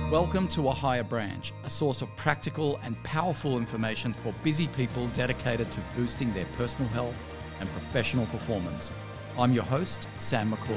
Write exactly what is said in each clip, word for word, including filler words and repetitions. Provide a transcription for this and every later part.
Welcome to A Higher Branch, a source of practical and powerful information for busy people dedicated to boosting their personal health and professional performance. I'm your host, Sam McCall.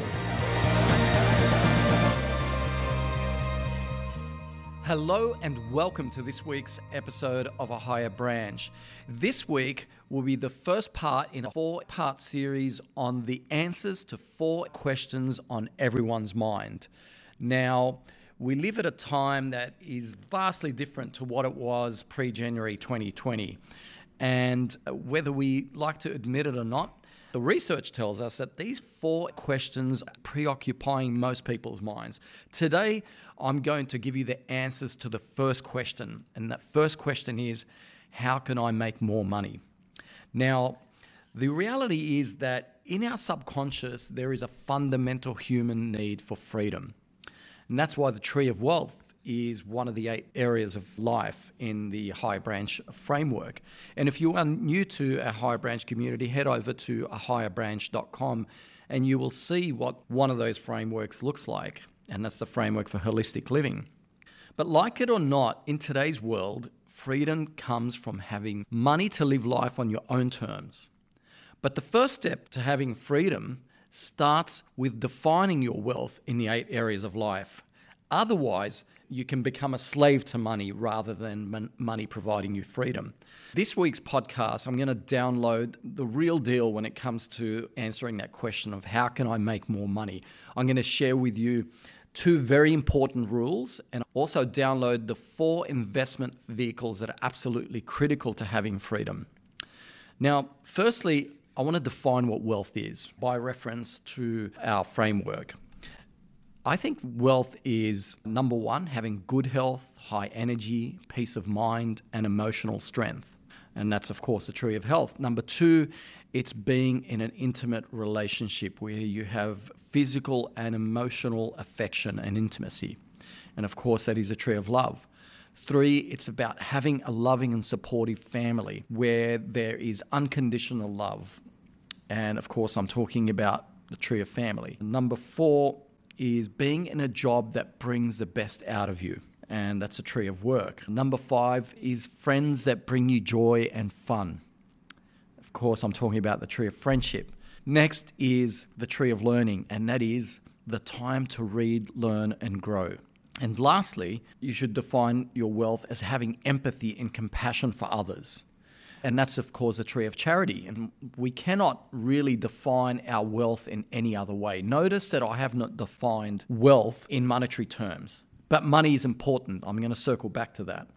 Hello and welcome to this week's episode of A Higher Branch. This week will be the first part in a four-part series on the answers to four questions on everyone's mind. Now, we live at a time that is vastly different to what it was pre-January twenty twenty. And whether we like to admit it or not, the research tells us that these four questions are preoccupying most people's minds. Today, I'm going to give you the answers to the first question. And that first question is, how can I make more money? Now, the reality is that in our subconscious, there is a fundamental human need for freedom. And that's why the tree of wealth is one of the eight areas of life in the Higher Branch framework. And if you are new to our Higher Branch community, head over to a higher branch dot com and you will see what one of those frameworks looks like. And that's the framework for holistic living. But like it or not, in today's world, freedom comes from having money to live life on your own terms. But the first step to having freedom starts with defining your wealth in the eight areas of life. Otherwise, you can become a slave to money rather than mon- money providing you freedom. This week's podcast, I'm going to download the real deal when it comes to answering that question of how can I make more money. I'm going to share with you two very important rules and also download the four investment vehicles that are absolutely critical to having freedom. Now, firstly, I want to define what wealth is by reference to our framework. I think wealth is, number one, having good health, high energy, peace of mind, and emotional strength. And that's, of course, the tree of health. Number two, it's being in an intimate relationship where you have physical and emotional affection and intimacy. And, of course, that is a tree of love. Three, it's about having a loving and supportive family where there is unconditional love. And of course, I'm talking about the tree of family. Number four is being in a job that brings the best out of you. And that's a tree of work. Number five is friends that bring you joy and fun. Of course, I'm talking about the tree of friendship. Next is the tree of learning, and that is the time to read, learn, and grow. And lastly, you should define your wealth as having empathy and compassion for others. And that's, of course, a tree of charity. And we cannot really define our wealth in any other way. Notice that I have not defined wealth in monetary terms. But money is important. I'm going to circle back to that.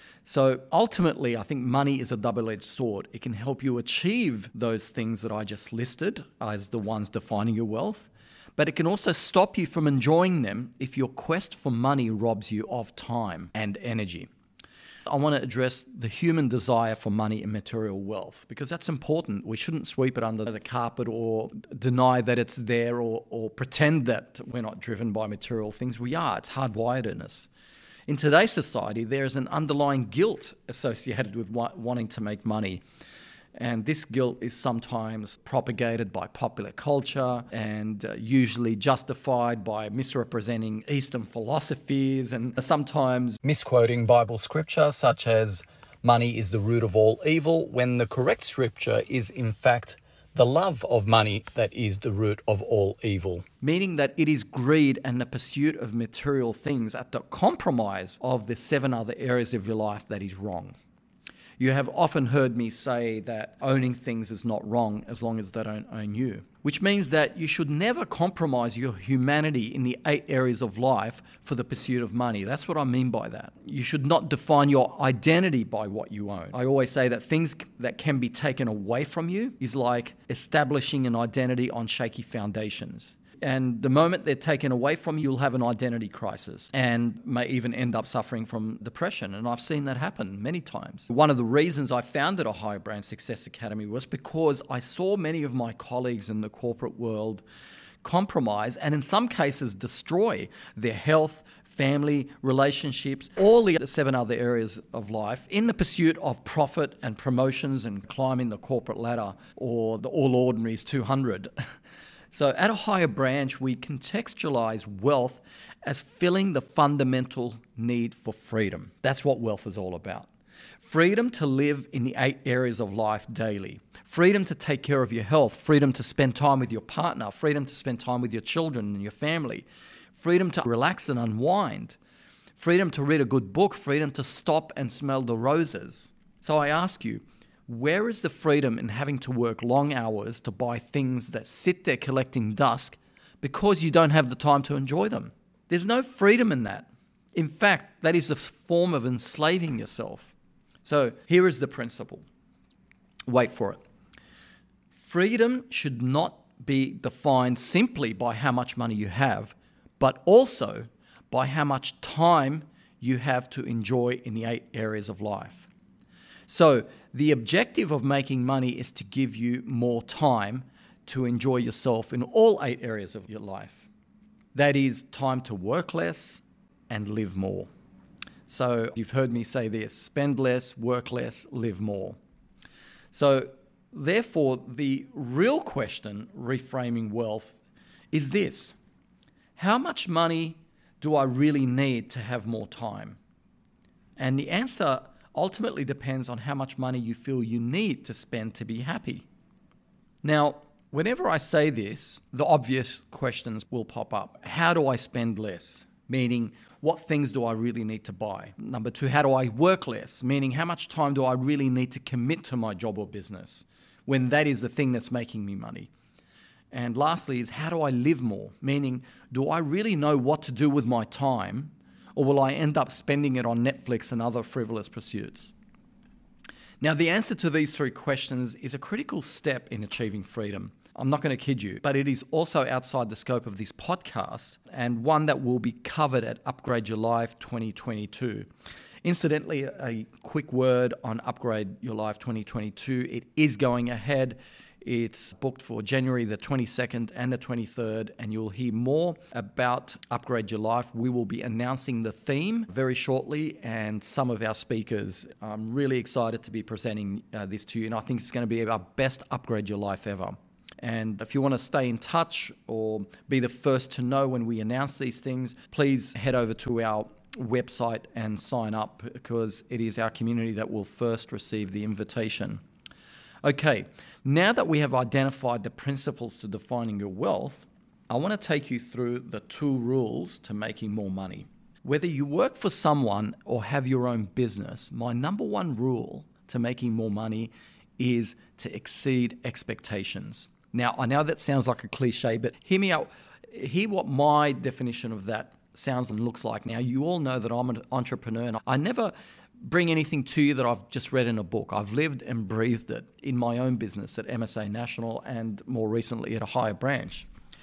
So ultimately, I think money is a double-edged sword. It can help you achieve those things that I just listed as the ones defining your wealth. But it can also stop you from enjoying them if your quest for money robs you of time and energy. I want to address the human desire for money and material wealth because that's important. We shouldn't sweep it under the carpet or deny that it's there or, or pretend that we're not driven by material things. We are. It's hardwired in us. In today's society, there is an underlying guilt associated with wa- wanting to make money. And this guilt is sometimes propagated by popular culture and uh, usually justified by misrepresenting Eastern philosophies and sometimes misquoting Bible scripture such as money is the root of all evil, when the correct scripture is in fact the love of money that is the root of all evil. Meaning that it is greed and the pursuit of material things at the compromise of the seven other areas of your life that is wrong. You have often heard me say that owning things is not wrong as long as they don't own you, which means that you should never compromise your humanity in the eight areas of life for the pursuit of money. That's what I mean by that. You should not define your identity by what you own. I always say that things that can be taken away from you is like establishing an identity on shaky foundations. And the moment they're taken away from you, you'll have an identity crisis and may even end up suffering from depression. And I've seen that happen many times. One of the reasons I founded a Higher Branch Success Academy was because I saw many of my colleagues in the corporate world compromise and in some cases destroy their health, family, relationships, all the seven other areas of life in the pursuit of profit and promotions and climbing the corporate ladder or the All Ordinaries two hundred. So at a higher branch, we contextualize wealth as filling the fundamental need for freedom. That's what wealth is all about. Freedom to live in the eight areas of life daily. Freedom to take care of your health. Freedom to spend time with your partner. Freedom to spend time with your children and your family. Freedom to relax and unwind. Freedom to read a good book. Freedom to stop and smell the roses. So I ask you, where is the freedom in having to work long hours to buy things that sit there collecting dust because you don't have the time to enjoy them? There's no freedom in that. In fact, that is a form of enslaving yourself. So here is the principle. Wait for it. Freedom should not be defined simply by how much money you have, but also by how much time you have to enjoy in the eight areas of life. So the objective of making money is to give you more time to enjoy yourself in all eight areas of your life. That is time to work less and live more. So you've heard me say this: spend less, work less, live more. So therefore, the real question reframing wealth is this: how much money do I really need to have more time? And the answer ultimately depends on how much money you feel you need to spend to be happy. Now, whenever I say this, the obvious questions will pop up. How do I spend less? Meaning, what things do I really need to buy? Number two, how do I work less? Meaning, how much time do I really need to commit to my job or business when that is the thing that's making me money? And lastly is, how do I live more? Meaning, do I really know what to do with my time, or will I end up spending it on Netflix and other frivolous pursuits? Now, the answer to these three questions is a critical step in achieving freedom. I'm not going to kid you, but it is also outside the scope of this podcast, and one that will be covered at Upgrade Your Life twenty twenty-two. Incidentally, a quick word on Upgrade Your Life twenty twenty-two. It is going ahead. It's booked for January the twenty-second and the twenty-third, and you'll hear more about Upgrade Your Life. We will be announcing the theme very shortly and some of our speakers. I'm really excited to be presenting uh, this to you, and I think it's going to be our best Upgrade Your Life ever. And if you want to stay in touch or be the first to know when we announce these things, please head over to our website and sign up, because it is our community that will first receive the invitation. Okay, now that we have identified the principles to defining your wealth, I want to take you through the two rules to making more money. Whether you work for someone or have your own business, my number one rule to making more money is to exceed expectations. Now, I know that sounds like a cliche, but hear me out. Hear what my definition of that sounds and looks like. Now, you all know that I'm an entrepreneur, and I never bring anything to you that I've just read in a book. I've lived and breathed it in my own business at M S A National and more recently at a higher branch.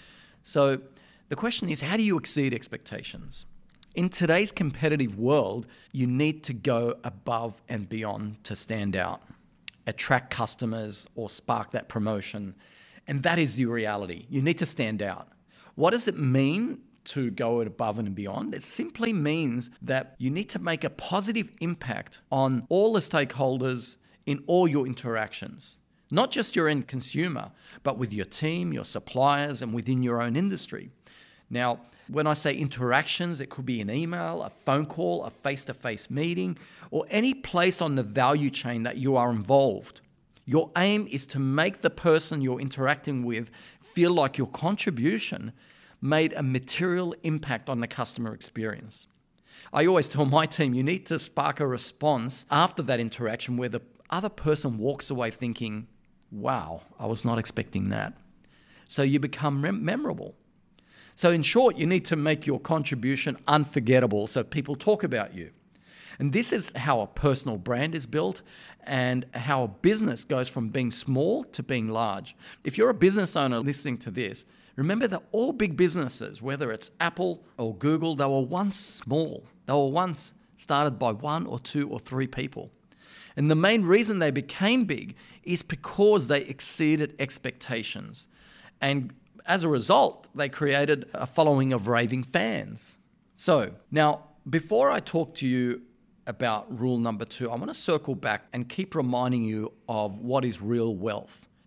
So the question is, how do you exceed expectations? In today's competitive world, you need to go above and beyond to stand out, attract customers, or spark that promotion. And that is the reality. You need to stand out. What does it mean to go above and beyond? It simply means that you need to make a positive impact on all the stakeholders in all your interactions. Not just your end consumer, but with your team, your suppliers, and within your own industry. Now, when I say interactions, it could be an email, a phone call, a face-to-face meeting, or any place on the value chain that you are involved. Your aim is to make the person you're interacting with feel like your contribution made a material impact on the customer experience. I always tell my team, you need to spark a response after that interaction where the other person walks away thinking, wow, I was not expecting that. So you become mem- memorable. So in short, you need to make your contribution unforgettable so people talk about you. And this is how a personal brand is built and how a business goes from being small to being large. If you're a business owner listening to this, remember that all big businesses, whether it's Apple or Google, they were once small. They were once started by one or two or three people. And the main reason they became big is because they exceeded expectations. And as a result, they created a following of raving fans. So now, before I talk to you about rule number two, I want to circle back and keep reminding you of what is real wealth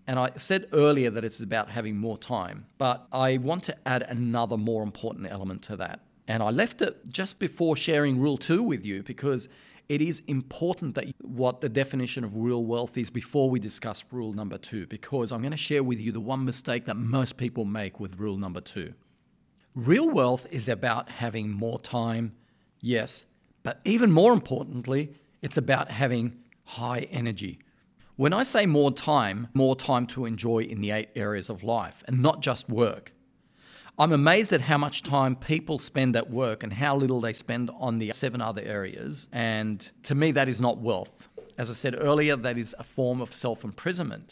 And I said earlier that it's about having more time, but I want to add another more important element to that. And I left it just before sharing rule two with you because it is important that what the definition of real wealth is before we discuss rule number two, because I'm going to share with you the one mistake that most people make with rule number two. Real wealth is about having more time, yes, but even more importantly, it's about having high energy. When I say more time, more time to enjoy in the eight areas of life and not just work. I'm amazed at how much time people spend at work and how little they spend on the seven other areas. And to me, that is not wealth. As I said earlier, that is a form of self-imprisonment.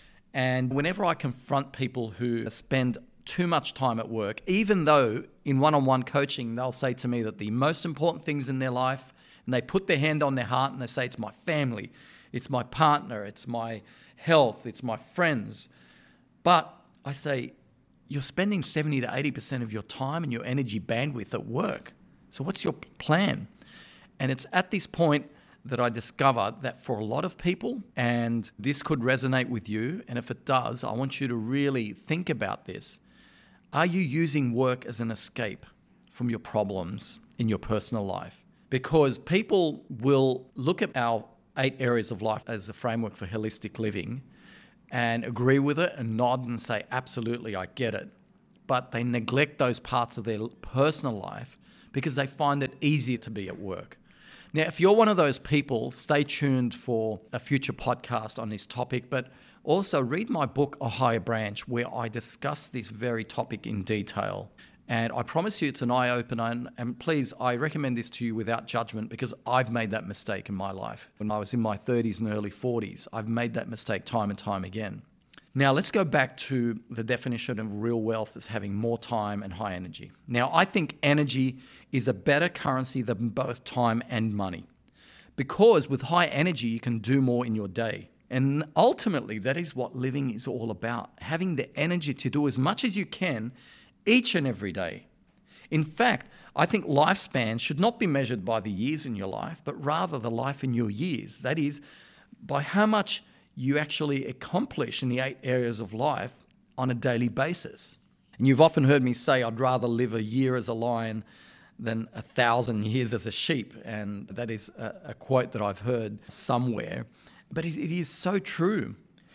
And whenever I confront people who spend too much time at work, even though in one-on-one coaching, they'll say to me that the most important things in their life, and they put their hand on their heart and they say, it's my family, it's my partner, it's my health, it's my friends. But I say, you're spending seventy to eighty percent of your time and your energy bandwidth at work. So what's your plan? And it's at this point that I discovered that for a lot of people, and this could resonate with you, and if it does, I want you to really think about this. Are you using work as an escape from your problems in your personal life? Because people will look at our eight areas of life as a framework for holistic living and agree with it and nod and say, absolutely, I get it. But they neglect those parts of their personal life because they find it easier to be at work. Now, if you're one of those people, stay tuned for a future podcast on this topic, but also read my book, A Higher Branch, where I discuss this very topic in detail. And I promise you it's an eye-opener, and, and please, I recommend this to you without judgment because I've made that mistake in my life. When I was in my thirties and early forties, I've made that mistake time and time again. Now, let's go back to the definition of real wealth as having more time and high energy. Now, I think energy is a better currency than both time and money because with high energy, you can do more in your day. And ultimately, that is what living is all about, having the energy to do as much as you can each and every day. In fact, I think lifespan should not be measured by the years in your life, but rather the life in your years. That is, by how much you actually accomplish in the eight areas of life on a daily basis. And you've often heard me say, I'd rather live a year as a lion than a thousand years as a sheep. And that is a, a quote that I've heard somewhere. But it, it is so true.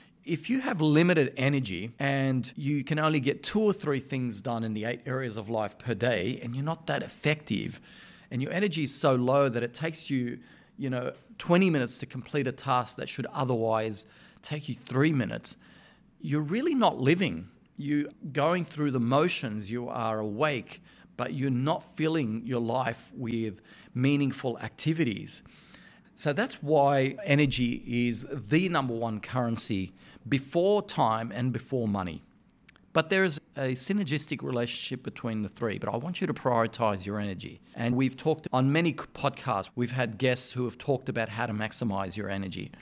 If you have limited energy and you can only get two or three things done in the eight areas of life per day, and you're not that effective, and your energy is so low that it takes you, you know, twenty minutes to complete a task that should otherwise take you three minutes, you're really not living. You're going through the motions, you are awake, but you're not filling your life with meaningful activities. So that's why energy is the number one currency before time and before money. But there is a synergistic relationship between the three, but I want you to prioritize your energy. And we've talked on many podcasts, we've had guests who have talked about how to maximize your energy.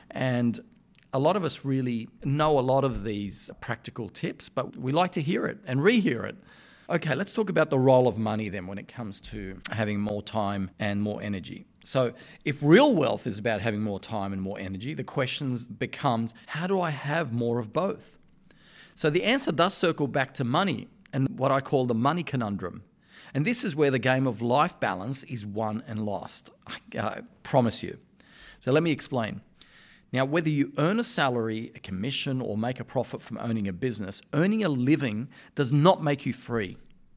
And a lot of us really know a lot of these practical tips, but we like to hear it and rehear it. Okay, let's talk about the role of money then when it comes to having more time and more energy. So if real wealth is about having more time and more energy, the question becomes, how do I have more of both? So the answer does circle back to money and what I call the money conundrum. And this is where the game of life balance is won and lost. I, I promise you. So let me explain. Now, whether you earn a salary, a commission, or make a profit from owning a business, earning a living does not make you free.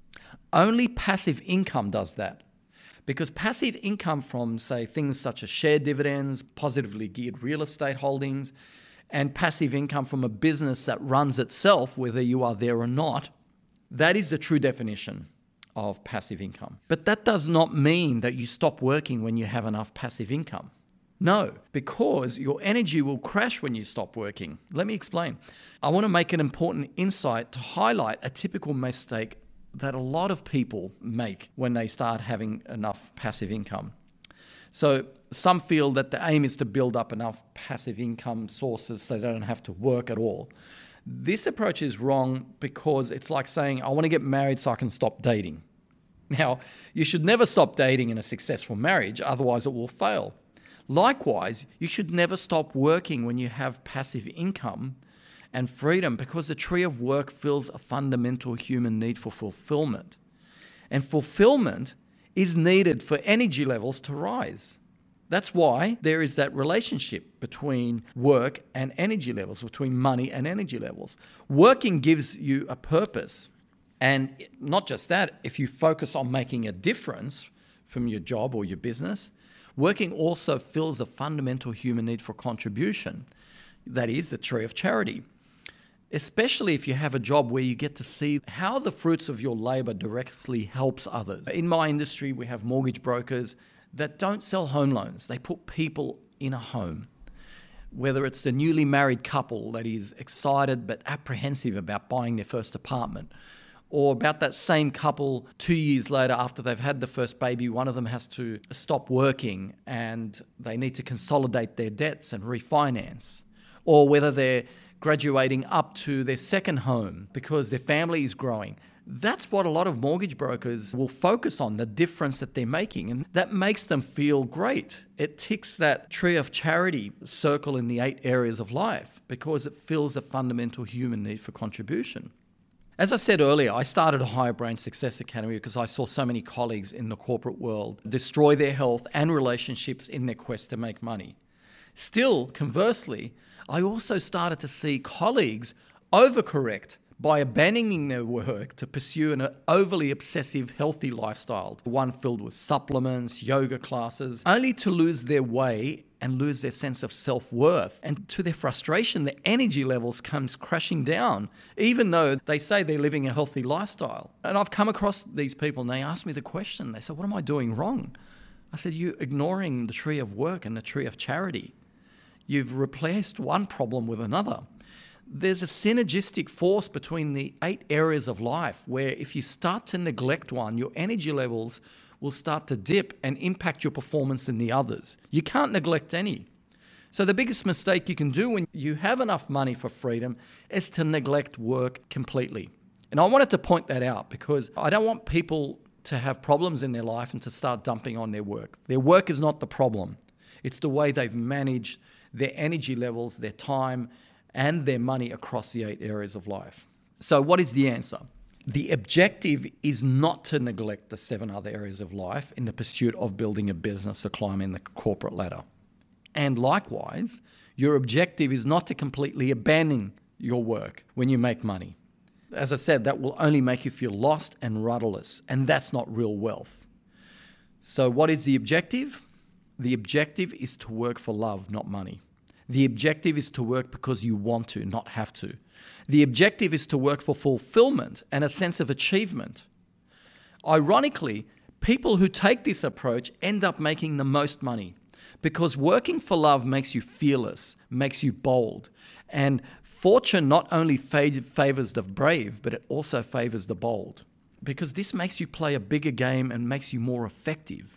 Only passive income does that. Because passive income from, say, things such as share dividends, positively geared real estate holdings, and passive income from a business that runs itself, whether you are there or not, that is the true definition of passive income. But that does not mean that you stop working when you have enough passive income. No, because your energy will crash when you stop working. Let me explain. I want to make an important insight to highlight a typical mistake that a lot of people make when they start having enough passive income. So some feel that the aim is to build up enough passive income sources so they don't have to work at all. This approach is wrong because it's like saying, I want to get married so I can stop dating. Now, you should never stop dating in a successful marriage, otherwise it will fail. Likewise, you should never stop working when you have passive income and freedom because the tree of work fills a fundamental human need for fulfillment. And fulfillment is needed for energy levels to rise. That's why there is that relationship between work and energy levels, between money and energy levels. Working gives you a purpose. And not just that, if you focus on making a difference from your job or your business, working also fills a fundamental human need for contribution. That is the tree of charity. Especially if you have a job where you get to see how the fruits of your labor directly helps others. In my industry, we have mortgage brokers that don't sell home loans. They put people in a home. Whether it's the newly married couple that is excited but apprehensive about buying their first apartment, or about that same couple two years later after they've had the first baby, one of them has to stop working and they need to consolidate their debts and refinance. Or whether they're graduating up to their second home because their family is growing. That's what a lot of mortgage brokers will focus on, the difference that they're making. And that makes them feel great. It ticks that tree of charity circle in the eight areas of life because it fills a fundamental human need for contribution. As I said earlier, I started a Higher Branch Success Academy because I saw so many colleagues in the corporate world destroy their health and relationships in their quest to make money. Still, conversely, I also started to see colleagues overcorrect by abandoning their work to pursue an overly obsessive healthy lifestyle, one filled with supplements, yoga classes, only to lose their way and lose their sense of self-worth. And to their frustration, the energy levels comes crashing down, even though they say they're living a healthy lifestyle. And I've come across these people and they ask me the question, they say, what am I doing wrong? I said, you're ignoring the tree of work and the tree of charity. You've replaced one problem with another. There's a synergistic force between the eight areas of life where if you start to neglect one, your energy levels will start to dip and impact your performance in the others. You can't neglect any. So the biggest mistake you can do when you have enough money for freedom is to neglect work completely. And I wanted to point that out because I don't want people to have problems in their life and to start dumping on their work. Their work is not the problem. It's the way they've managed their energy levels, their time, and their money across the eight areas of life. So what is the answer? The objective is not to neglect the seven other areas of life in the pursuit of building a business or climbing the corporate ladder. And likewise, your objective is not to completely abandon your work when you make money. As I said, that will only make you feel lost and rudderless, and that's not real wealth. So what is the objective? The objective is to work for love, not money. The objective is to work because you want to, not have to. The objective is to work for fulfillment and a sense of achievement. Ironically, people who take this approach end up making the most money because working for love makes you fearless, makes you bold. And fortune not only favors the brave, but it also favors the bold because this makes you play a bigger game and makes you more effective.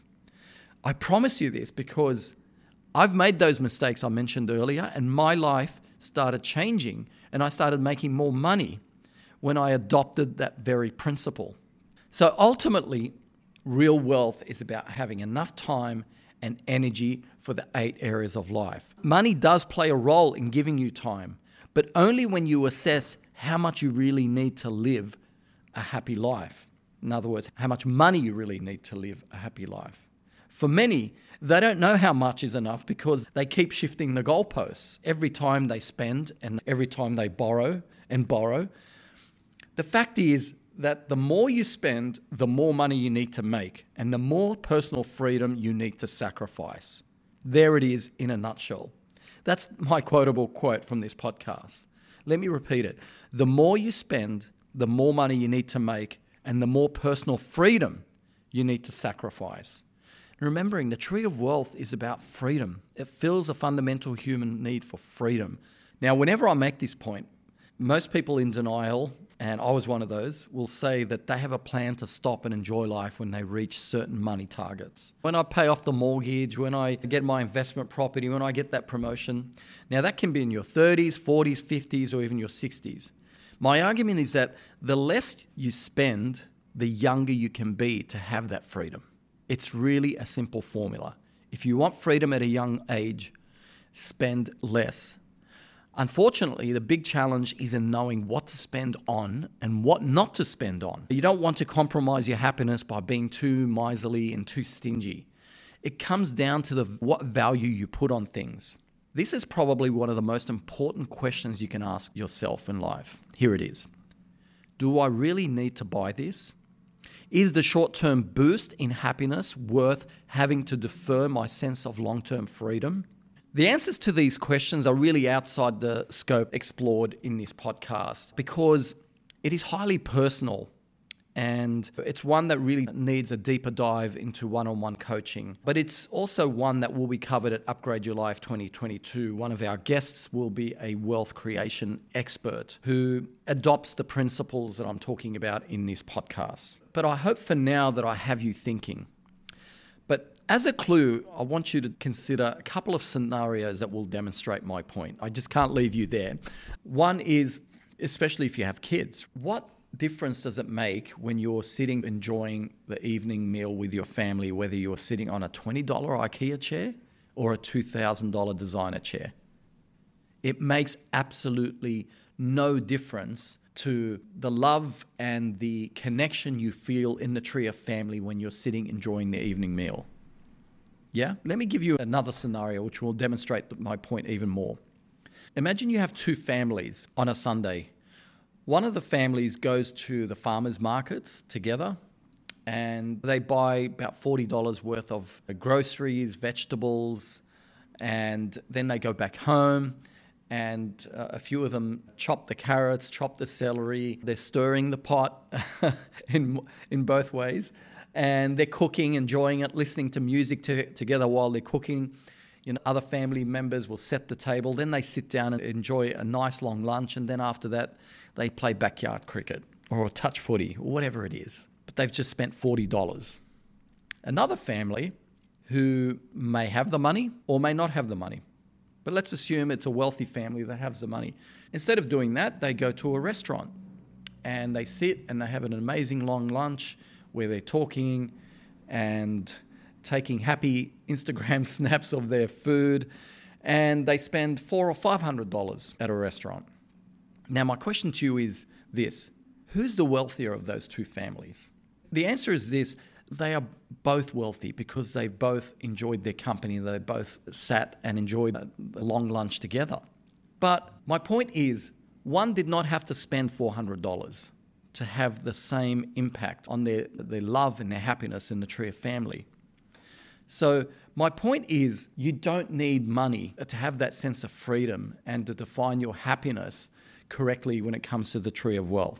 I promise you this because I've made those mistakes I mentioned earlier and my life started changing and I started making more money when I adopted that very principle. So ultimately, real wealth is about having enough time and energy for the eight areas of life. Money does play a role in giving you time, but only when you assess how much you really need to live a happy life. In other words, how much money you really need to live a happy life. For many, they don't know how much is enough because they keep shifting the goalposts every time they spend and every time they borrow and borrow. The fact is that the more you spend, the more money you need to make and the more personal freedom you need to sacrifice. There it is in a nutshell. That's my quotable quote from this podcast. Let me repeat it. The more you spend, the more money you need to make and the more personal freedom you need to sacrifice. Remembering the tree of wealth is about freedom. It fills a fundamental human need for freedom. Now, whenever I make this point, most people in denial, and I was one of those, will say that they have a plan to stop and enjoy life when they reach certain money targets. When I pay off the mortgage, when I get my investment property, when I get that promotion. Now, that can be in your thirties, forties, fifties, or even your sixties. My argument is that the less you spend, the younger you can be to have that freedom. It's really a simple formula. If you want freedom at a young age, spend less. Unfortunately, the big challenge is in knowing what to spend on and what not to spend on. You don't want to compromise your happiness by being too miserly and too stingy. It comes down to the what value you put on things. This is probably one of the most important questions you can ask yourself in life. Here it is. Do I really need to buy this? Is the short-term boost in happiness worth having to defer my sense of long-term freedom? The answers to these questions are really outside the scope explored in this podcast because it is highly personal and it's one that really needs a deeper dive into one-on-one coaching. But it's also one that will be covered at Upgrade Your Life twenty twenty-two. One of our guests will be a wealth creation expert who adopts the principles that I'm talking about in this podcast. But I hope for now that I have you thinking. But as a clue, I want you to consider a couple of scenarios that will demonstrate my point. I just can't leave you there. One is, especially if you have kids, what difference does it make when you're sitting enjoying the evening meal with your family, whether you're sitting on a twenty dollars IKEA chair or a two thousand dollars designer chair? It makes absolutely no difference to the love and the connection you feel in the tree of family when you're sitting enjoying the evening meal. Yeah? Let me give you another scenario which will demonstrate my point even more. Imagine you have two families on a Sunday. One of the families goes to the farmers markets together and they buy about forty dollars worth of groceries, vegetables, and then they go back home and uh, a few of them chop the carrots, chop the celery. They're stirring the pot in in both ways, and they're cooking, enjoying it, listening to music to, together while they're cooking. You know, other family members will set the table. Then they sit down and enjoy a nice long lunch, and then after that, they play backyard cricket or touch footy or whatever it is. But they've just spent forty dollars. Another family who may have the money or may not have the money. But let's assume it's a wealthy family that has the money. Instead of doing that, they go to a restaurant and they sit and they have an amazing long lunch where they're talking and taking happy Instagram snaps of their food, and they spend four or five hundred dollars at a restaurant. Now, my question to you is this: who's the wealthier of those two families? The answer is this: they are both wealthy because they both enjoyed their company. They both sat and enjoyed a long lunch together. But my point is, one did not have to spend four hundred dollars to have the same impact on their, their love and their happiness in the tree of family. So my point is, you don't need money to have that sense of freedom and to define your happiness correctly when it comes to the tree of wealth.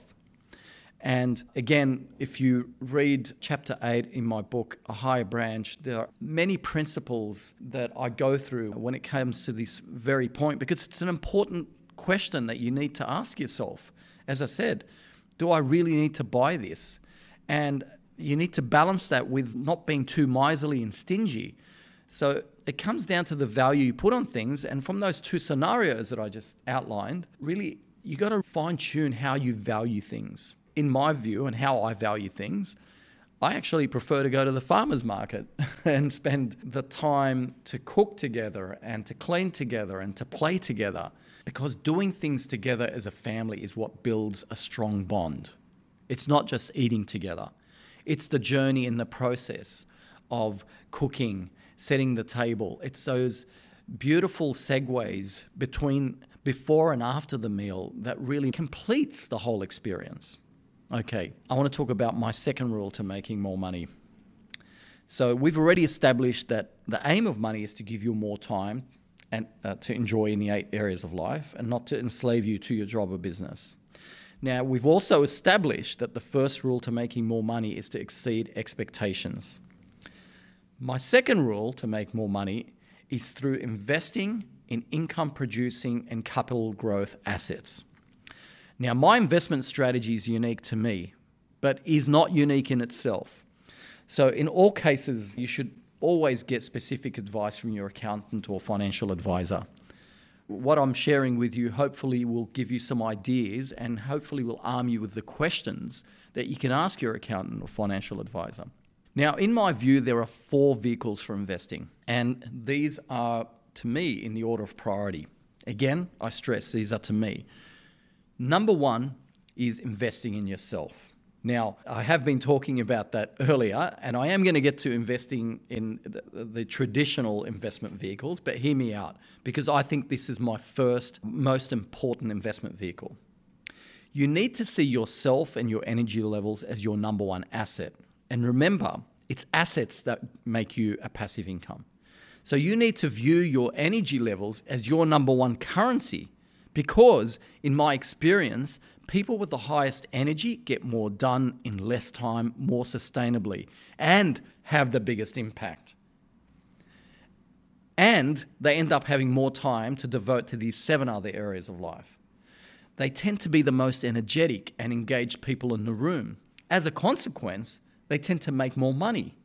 And again, if you read chapter eight in my book, A Higher Branch, there are many principles that I go through when it comes to this very point, because it's an important question that you need to ask yourself. As I said, do I really need to buy this? And you need to balance that with not being too miserly and stingy. So it comes down to the value you put on things. And from those two scenarios that I just outlined, really, you got to fine tune how you value things. In my view and how I value things, I actually prefer to go to the farmer's market and spend the time to cook together and to clean together and to play together, because doing things together as a family is what builds a strong bond. It's not just eating together. It's the journey and the process of cooking, setting the table. It's those beautiful segues between before and after the meal that really completes the whole experience. Okay, I want to talk about my second rule to making more money. So we've already established that the aim of money is to give you more time and uh, to enjoy in the eight areas of life and not to enslave you to your job or business. Now, we've also established that the first rule to making more money is to exceed expectations. My second rule to make more money is through investing in income-producing and capital growth assets. Now, my investment strategy is unique to me, but is not unique in itself. So in all cases, you should always get specific advice from your accountant or financial advisor. What I'm sharing with you hopefully will give you some ideas and hopefully will arm you with the questions that you can ask your accountant or financial advisor. Now, in my view, there are four vehicles for investing, and these are, to me, in the order of priority. Again, I stress these are to me. Number one is investing in yourself. Now, I have been talking about that earlier, and I am going to get to investing in the, the traditional investment vehicles, but hear me out, because I think this is my first, most important investment vehicle. You need to see yourself and your energy levels as your number one asset. And remember, it's assets that make you a passive income. So you need to view your energy levels as your number one currency, because in my experience, people with the highest energy get more done in less time, more sustainably, and have the biggest impact. And they end up having more time to devote to these seven other areas of life. They tend to be the most energetic and engaged people in the room. As a consequence, they tend to make more money,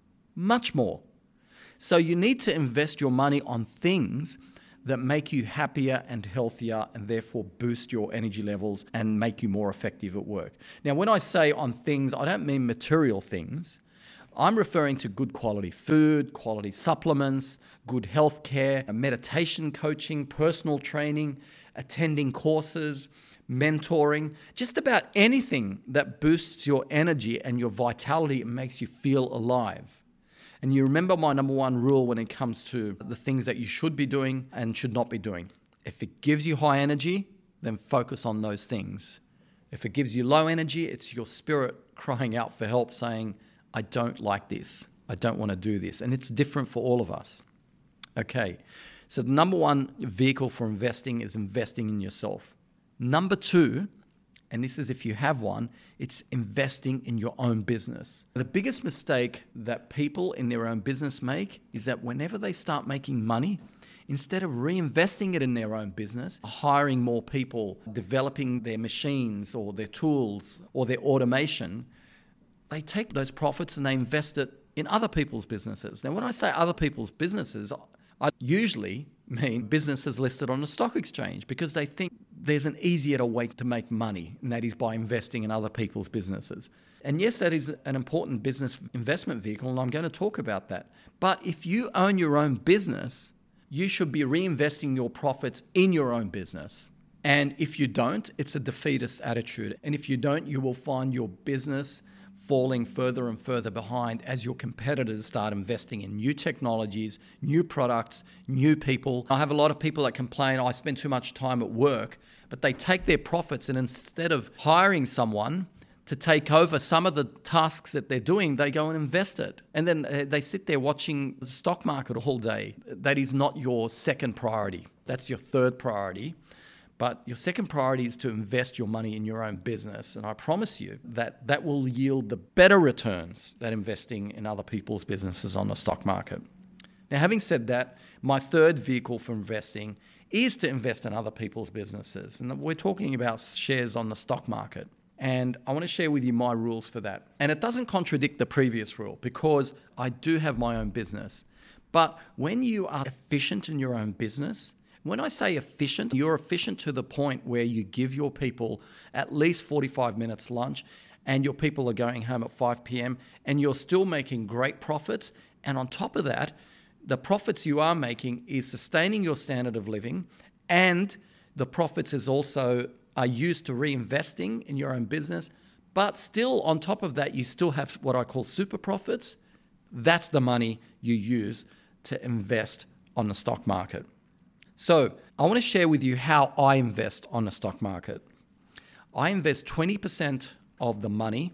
much more. So you need to invest your money on things that make you happier and healthier, and therefore boost your energy levels and make you more effective at work. Now, when I say on things, I don't mean material things. I'm referring to good quality food, quality supplements, good healthcare, meditation coaching, personal training, attending courses, mentoring, just about anything that boosts your energy and your vitality and makes you feel alive. And you remember my number one rule when it comes to the things that you should be doing and should not be doing. If it gives you high energy, then focus on those things. If it gives you low energy, it's your spirit crying out for help, saying, I don't like this. I don't want to do this. And it's different for all of us. Okay, so the number one vehicle for investing is investing in yourself. Number two, and this is if you have one, it's investing in your own business. The biggest mistake that people in their own business make is that whenever they start making money, instead of reinvesting it in their own business, hiring more people, developing their machines or their tools or their automation, they take those profits and they invest it in other people's businesses. Now, when I say other people's businesses, I usually mean businesses listed on a stock exchange, because they think there's an easier way to make money, and that is by investing in other people's businesses. And yes, that is an important business investment vehicle, and I'm going to talk about that. But if you own your own business, you should be reinvesting your profits in your own business. And if you don't, it's a defeatist attitude. And if you don't, you will find your business falling further and further behind as your competitors start investing in new technologies, new products, new people. I have a lot of people that complain, oh, I spend too much time at work, but they take their profits and instead of hiring someone to take over some of the tasks that they're doing, they go and invest it. And then they sit there watching the stock market all day. That is not your second priority. That's your third priority. But your second priority is to invest your money in your own business. And I promise you that that will yield the better returns than investing in other people's businesses on the stock market. Now, having said that, my third vehicle for investing is to invest in other people's businesses. And we're talking about shares on the stock market. And I want to share with you my rules for that. And it doesn't contradict the previous rule, because I do have my own business. But when you are efficient in your own business, when I say efficient, you're efficient to the point where you give your people at least forty-five minutes lunch, and your people are going home at five p.m. and you're still making great profits. And on top of that, the profits you are making is sustaining your standard of living, and the profits is also are used to reinvesting in your own business. But still, on top of that, you still have what I call super profits. That's the money you use to invest on the stock market. So I want to share with you how I invest on the stock market. I invest twenty percent of the money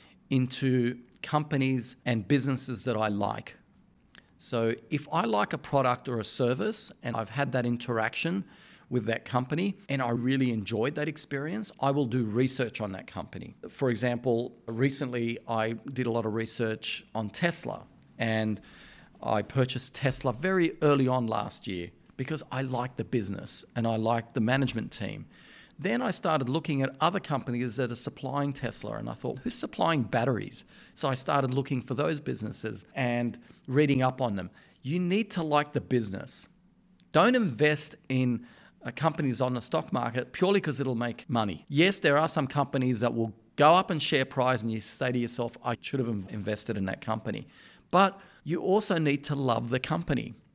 into companies and businesses that I like. So if I like a product or a service and I've had that interaction with that company and I really enjoyed that experience, I will do research on that company. For example, recently I did a lot of research on Tesla, and I purchased Tesla very early on last year, because I liked the business and I liked the management team. Then I started looking at other companies that are supplying Tesla, and I thought, who's supplying batteries? So I started looking for those businesses and reading up on them. You need to like the business. Don't invest in uh, companies on the stock market purely because it'll make money. Yes, there are some companies that will go up in share price and you say to yourself, I should have invested in that company. But you also need to love the company.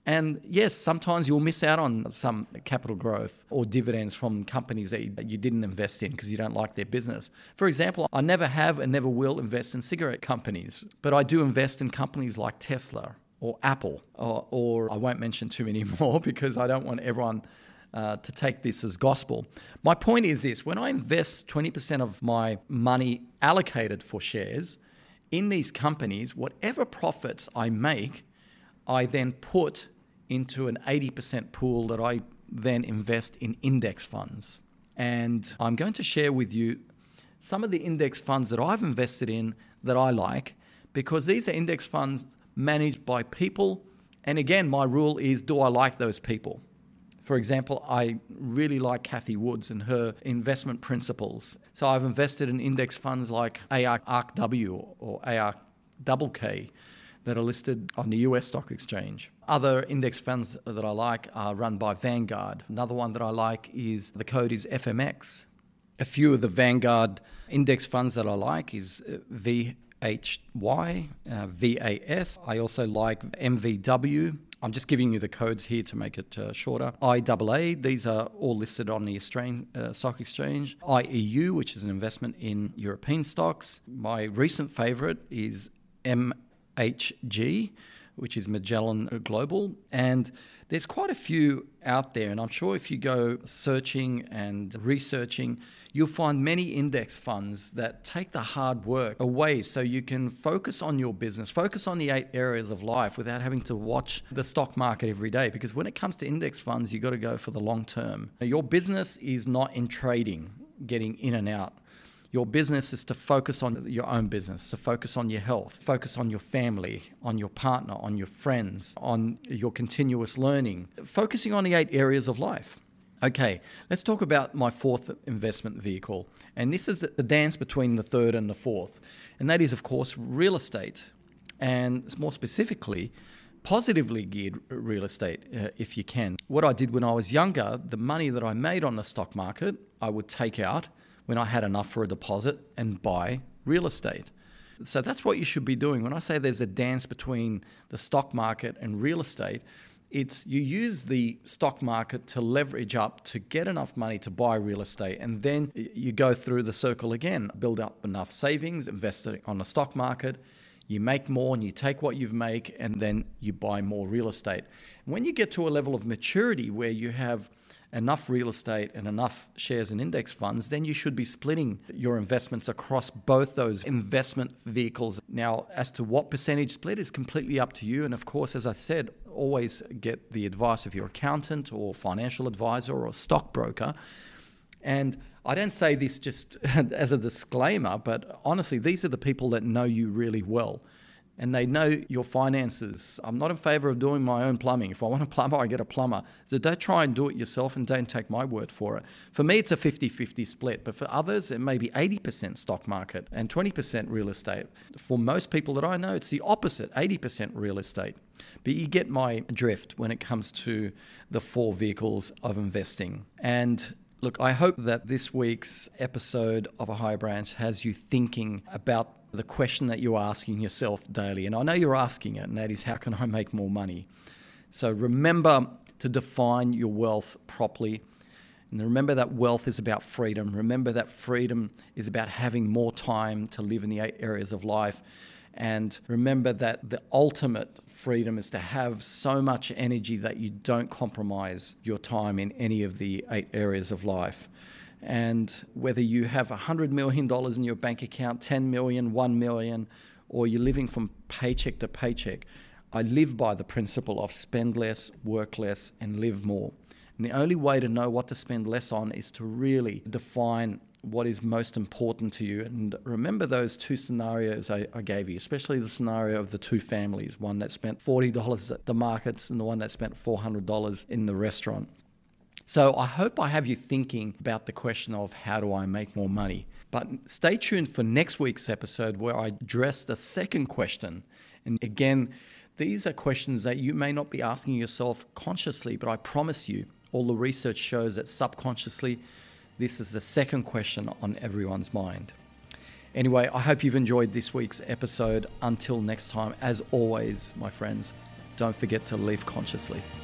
And yes, sometimes you'll miss out on some capital growth or dividends from companies that you, that you didn't invest in because you don't like their business. For example, I never have and never will invest in cigarette companies, but I do invest in companies like Tesla or Apple, or, or I won't mention too many more because I don't want everyone uh, to take this as gospel. My point is this: when I invest twenty percent of my money allocated for shares in these companies, whatever profits I make, I then put into an eighty percent pool that I then invest in index funds. And I'm going to share with you some of the index funds that I've invested in that I like, because these are index funds managed by people. And again, my rule is, do I like those people? For example, I really like Cathie Woods and her investment principles. So I've invested in index funds like A R C W or A R C K that are listed on the U S stock exchange. Other index funds that I like are run by Vanguard. Another one that I like is, the code is F M X. A few of the Vanguard index funds that I like is V H Y, uh, V A S. I also like M V W. I'm just giving you the codes here to make it uh, shorter. I A A, these are all listed on the Australian uh, Stock Exchange. I E U, which is an investment in European stocks. My recent favourite is M H G, which is Magellan Global. And there's quite a few out there, and I'm sure if you go searching and researching, you'll find many index funds that take the hard work away so you can focus on your business, focus on the eight areas of life without having to watch the stock market every day. Because when it comes to index funds, you've got to go for the long term. Your business is not in trading, getting in and out. Your business is to focus on your own business, to focus on your health, focus on your family, on your partner, on your friends, on your continuous learning, focusing on the eight areas of life. Okay, let's talk about my fourth investment vehicle. And this is the dance between the third and the fourth. And that is, of course, real estate. And more specifically, positively geared real estate, uh, if you can. What I did when I was younger, the money that I made on the stock market, I would take out when I had enough for a deposit and buy real estate. So that's what you should be doing. When I say there's a dance between the stock market and real estate, it's you use the stock market to leverage up to get enough money to buy real estate, and then you go through the circle again, build up enough savings, invest it on the stock market, you make more and you take what you've made, and then you buy more real estate. When you get to a level of maturity where you have enough real estate and enough shares and index funds, then you should be splitting your investments across both those investment vehicles. Now, as to what percentage split is completely up to you. And of course, as I said, always get the advice of your accountant or financial advisor or stockbroker. And I don't say this just as a disclaimer, but honestly, these are the people that know you really well. And they know your finances. I'm not in favor of doing my own plumbing. If I want a plumber, I get a plumber. So don't try and do it yourself and don't take my word for it. For me, it's a fifty-fifty split. But for others, it may be eighty percent stock market and twenty percent real estate. For most people that I know, it's the opposite, eighty percent real estate. But you get my drift when it comes to the four vehicles of investing. And look, I hope that this week's episode of A Higher Branch has you thinking about the question that you're asking yourself daily. And I know you're asking it, and that is, how can I make more money? So remember to define your wealth properly. And remember that wealth is about freedom. Remember that freedom is about having more time to live in the eight areas of life. And remember that the ultimate freedom is to have so much energy that you don't compromise your time in any of the eight areas of life. And whether you have one hundred million dollars in your bank account, ten million dollars, one million dollars, or you're living from paycheck to paycheck, I live by the principle of spend less, work less, and live more. And the only way to know what to spend less on is to really define what is most important to you. And remember those two scenarios I, I gave you, especially the scenario of the two families, one that spent forty dollars at the markets and the one that spent four hundred dollars in the restaurant. So I hope I have you thinking about the question of how do I make more money. But stay tuned for next week's episode where I address the second question. And again, these are questions that you may not be asking yourself consciously, but I promise you, all the research shows that subconsciously, this is the second question on everyone's mind. Anyway, I hope you've enjoyed this week's episode. Until next time, as always, my friends, don't forget to live consciously.